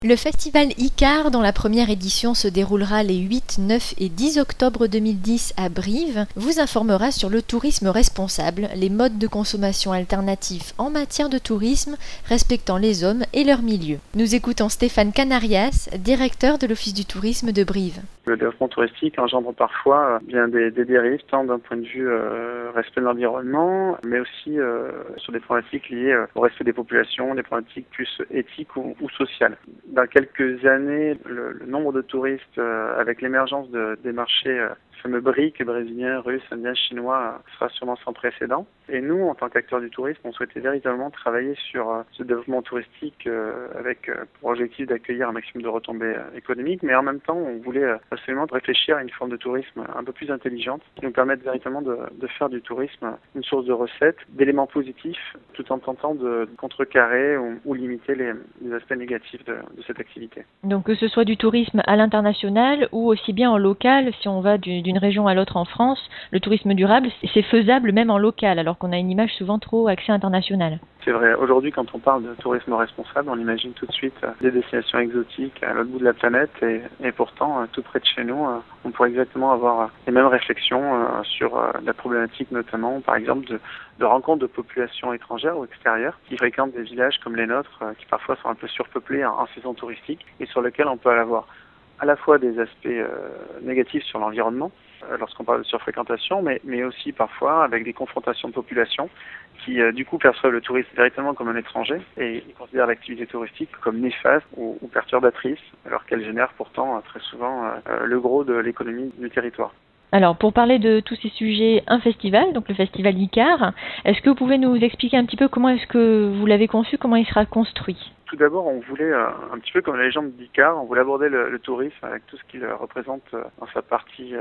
Le festival ICAR, dont la première édition se déroulera les 8, 9 et 10 octobre 2010 à Brive, vous informera sur le tourisme responsable, les modes de consommation alternatifs en matière de tourisme, respectant les hommes et leur milieu. Nous écoutons Stéphane Canarias, directeur de l'Office du tourisme de Brive. Le développement touristique engendre parfois bien des dérives, tant d'un point de vue respect de l'environnement, mais aussi sur des problématiques liées au respect des populations, des problématiques plus éthiques ou sociales. Dans quelques années, le nombre de touristes, avec l'émergence des marchés fameux BRIC, brésiliens, russes, indiens, chinois, sera sûrement sans précédent. Et nous, en tant qu'acteurs du tourisme, on souhaitait véritablement travailler sur ce développement touristique avec pour objectif d'accueillir un maximum de retombées économiques, mais en même temps, on voulait absolument réfléchir à une forme de tourisme un peu plus intelligente qui nous permette véritablement de faire du tourisme une source de recettes, d'éléments positifs, tout en tentant de contrecarrer ou limiter les aspects négatifs de cette activité. Donc que ce soit du tourisme à l'international ou aussi bien en local, si on va d'une région à l'autre en France, le tourisme durable, c'est faisable même en local, alors qu'on a une image souvent trop axée internationale. C'est vrai. Aujourd'hui, quand on parle de tourisme responsable, on imagine tout de suite des destinations exotiques à l'autre bout de la planète et pourtant, tout près de chez nous, on pourrait exactement avoir les mêmes réflexions sur la problématique notamment, par exemple, de rencontres de populations étrangères ou extérieures qui fréquentent des villages comme les nôtres, qui parfois sont un peu surpeuplés en saison touristique et sur lesquels on peut avoir à la fois des aspects négatifs sur l'environnement, lorsqu'on parle de surfréquentation, mais aussi parfois avec des confrontations de populations qui du coup perçoivent le tourisme véritablement comme un étranger et ils considèrent l'activité touristique comme néfaste ou perturbatrice, alors qu'elle génère pourtant très souvent le gros de l'économie du territoire. Alors, pour parler de tous ces sujets, un festival, donc le festival ICAR, est-ce que vous pouvez nous expliquer un petit peu comment est-ce que vous l'avez conçu, comment il sera construit ? Tout d'abord, on voulait, un petit peu comme la légende d'ICAR, on voulait aborder le tourisme avec tout ce qu'il représente dans sa partie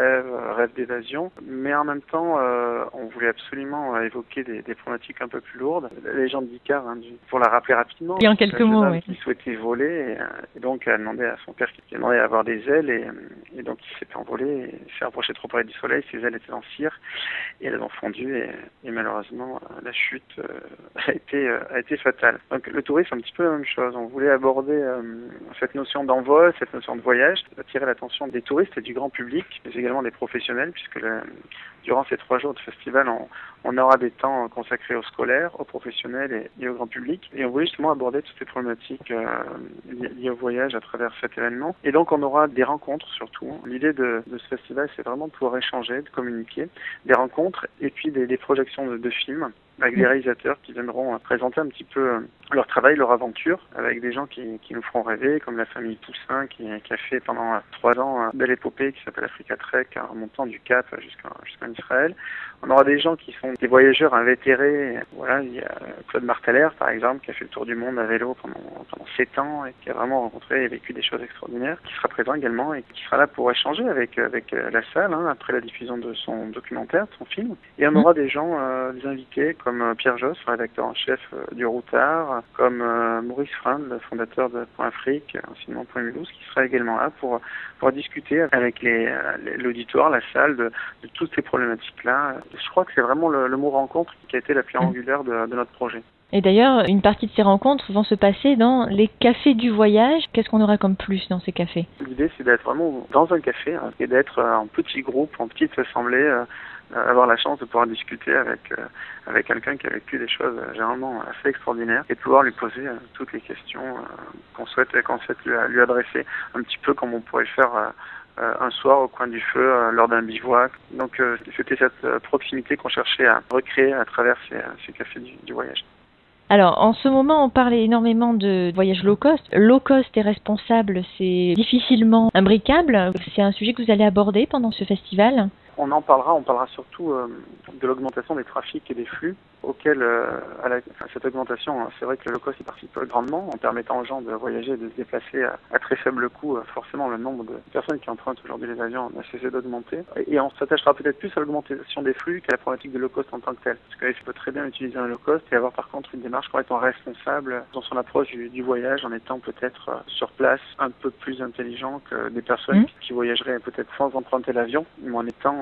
rêve d'évasion, mais en même temps, on voulait absolument évoquer des problématiques un peu plus lourdes. La légende d'ICAR, pour la rappeler rapidement, et en quelques mots, oui. Qui souhaitait voler et donc a demandé à son père qui a demandé à avoir des ailes et donc il s'est envolé et s'est approché trop près du soleil, ses ailes étaient en cire et elles ont fondu et malheureusement la chute a été fatale. Donc le tourisme, un petit peu la même chose. On voulait aborder cette notion d'envol, cette notion de voyage, attirer l'attention des touristes et du grand public, mais également des professionnels, puisque durant ces 3 jours de festival, on aura des temps consacrés aux scolaires, aux professionnels et au grand public. Et on voulait justement aborder toutes ces problématiques liées au voyage à travers cet événement. Et donc on aura des rencontres surtout. L'idée de ce festival, c'est vraiment de pouvoir échanger, de communiquer, des rencontres et puis des projections de films avec des réalisateurs qui viendront présenter un petit peu leur travail, leur aventure, avec des gens qui nous feront rêver, comme la famille Poussin qui a fait pendant 3 ans une belle épopée qui s'appelle Africa Trek, en montant du Cap jusqu'en Israël. On aura des gens qui sont des voyageurs invétérés. Voilà, il y a Claude Marteller, par exemple, qui a fait le tour du monde à vélo pendant 7 ans et qui a vraiment rencontré et vécu des choses extraordinaires, qui sera présent également et qui sera là pour échanger avec la salle, après la diffusion de son documentaire, de son film. Et on aura des gens, des invités, comme Pierre Josse, rédacteur en chef du Routard, comme Maurice Freund, le fondateur de Point Afrique, anciennement Point Mulhouse, qui sera également là pour discuter avec l'auditoire, la salle, de toutes ces problématiques-là. Je crois que c'est vraiment le mot rencontre qui a été la pierre angulaire de notre projet. Et d'ailleurs, une partie de ces rencontres vont se passer dans les cafés du voyage. Qu'est-ce qu'on aura comme plus dans ces cafés ? L'idée, c'est d'être vraiment dans un café et d'être en petits groupes, en petites assemblées, avoir la chance de pouvoir discuter avec quelqu'un qui a vécu des choses généralement assez extraordinaires et de pouvoir lui poser toutes les questions qu'on souhaite lui adresser, un petit peu comme on pourrait le faire un soir au coin du feu lors d'un bivouac. Donc c'était cette proximité qu'on cherchait à recréer à travers ces cafés du voyage. Alors, en ce moment, on parle énormément de voyage low cost. Low cost et responsable, c'est difficilement imbricable. C'est un sujet que vous allez aborder pendant ce festival ? On parlera surtout de l'augmentation des trafics et des flux auxquels, à cette augmentation, c'est vrai que le low cost y participe grandement en permettant aux gens de voyager et de se déplacer à très faible coût. Forcément, le nombre de personnes qui empruntent aujourd'hui les avions n'a cessé d'augmenter. Et on s'attachera peut-être plus à l'augmentation des flux qu'à la problématique de low cost en tant que telle. Parce qu'il peut très bien utiliser un low cost et avoir par contre une démarche complètement responsable dans son approche du voyage, en étant peut-être sur place un peu plus intelligent que des personnes qui voyageraient peut-être sans emprunter l'avion, mais en étant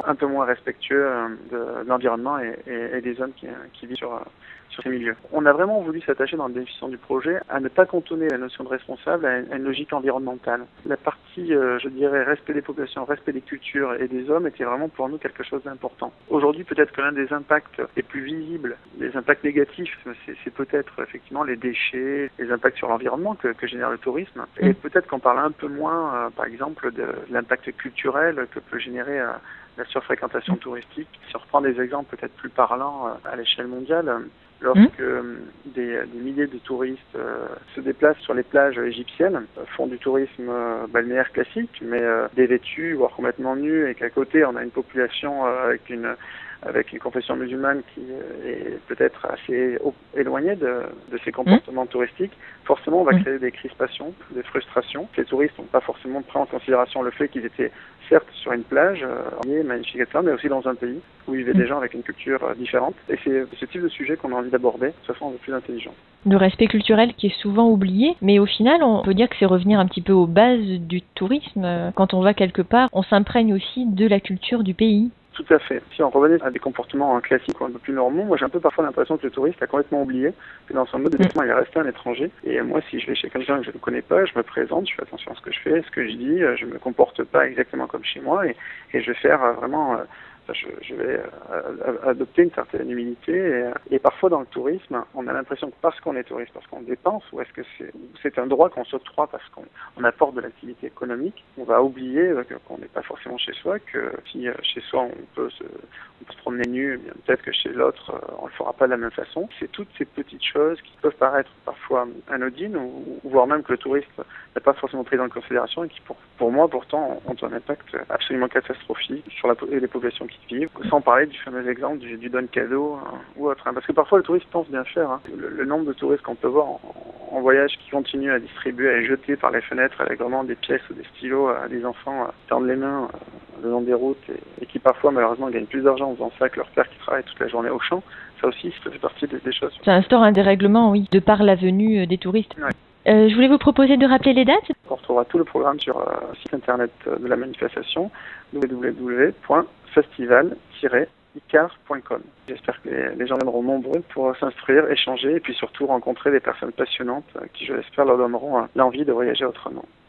un peu moins respectueux de l'environnement et des hommes qui vivent sur ces milieux. On a vraiment voulu s'attacher dans la définition du projet à ne pas cantonner la notion de responsable à une logique environnementale. La partie, je dirais, respect des populations, respect des cultures et des hommes était vraiment pour nous quelque chose d'important. Aujourd'hui, peut-être que l'un des impacts les plus visibles, les impacts négatifs, c'est peut-être effectivement les déchets, les impacts sur l'environnement que génère le tourisme. Et peut-être qu'on parle un peu moins, par exemple, de l'impact culturel que peut générer la surfréquentation touristique. Si on reprend des exemples peut-être plus parlants à l'échelle mondiale, lorsque des milliers de touristes se déplacent sur les plages égyptiennes, font du tourisme balnéaire classique, mais dévêtus, voire complètement nus, et qu'à côté on a une population avec une confession musulmane qui est peut-être assez éloignée de ces comportements touristiques, forcément on va créer des crispations, des frustrations. Les touristes n'ont pas forcément pris en considération le fait qu'ils étaient certes sur une plage, magnifique, etc., mais aussi dans un pays où vivaient des gens avec une culture différente. Et c'est ce type de sujet qu'on a envie d'aborder de façon un peu plus intelligente. Le respect culturel qui est souvent oublié, mais au final, on peut dire que c'est revenir un petit peu aux bases du tourisme. Quand on va quelque part, on s'imprègne aussi de la culture du pays. Tout à fait. Si on revenait à des comportements classiques ou un peu plus normaux, moi j'ai un peu parfois l'impression que le touriste a complètement oublié que dans son mode de déplacement il est resté un étranger. Et moi si je vais chez quelqu'un que je ne connais pas, je me présente, je fais attention à ce que je fais, ce que je dis, je me comporte pas exactement comme chez moi et je vais faire vraiment... Je vais adopter une certaine humilité et parfois dans le tourisme, on a l'impression que parce qu'on est touriste, parce qu'on dépense, ou est-ce que c'est un droit qu'on s'octroie parce qu'on apporte de l'activité économique, on va oublier qu'on n'est pas forcément chez soi, que si chez soi on peut se promener nu, eh bien peut-être que chez l'autre on le fera pas de la même façon. C'est toutes ces petites choses qui peuvent paraître parfois anodines ou voire même que le touriste n'a pas forcément pris en considération et qui pour moi pourtant ont un impact absolument catastrophique sur les populations qui vivent, sans parler du fameux exemple du don cadeau ou autre. Parce que parfois le touriste pense bien faire. Le nombre de touristes qu'on peut voir en voyage qui continuent à distribuer, à jeter par les fenêtres avec vraiment des pièces ou des stylos à des enfants, tendre les mains le long des routes et qui parfois malheureusement gagnent plus d'argent en faisant ça que leur père qui travaille toute la journée au champ, ça aussi ça fait partie des choses. Ça instaure un dérèglement, oui, de par la venue des touristes. Ouais. Je voulais vous proposer de rappeler les dates. On retrouvera tout le programme sur le site internet de la manifestation www.festival-icar.com. J'espère que les gens viendront nombreux pour s'instruire, échanger et puis surtout rencontrer des personnes passionnantes qui, je l'espère, leur donneront l'envie de voyager autrement.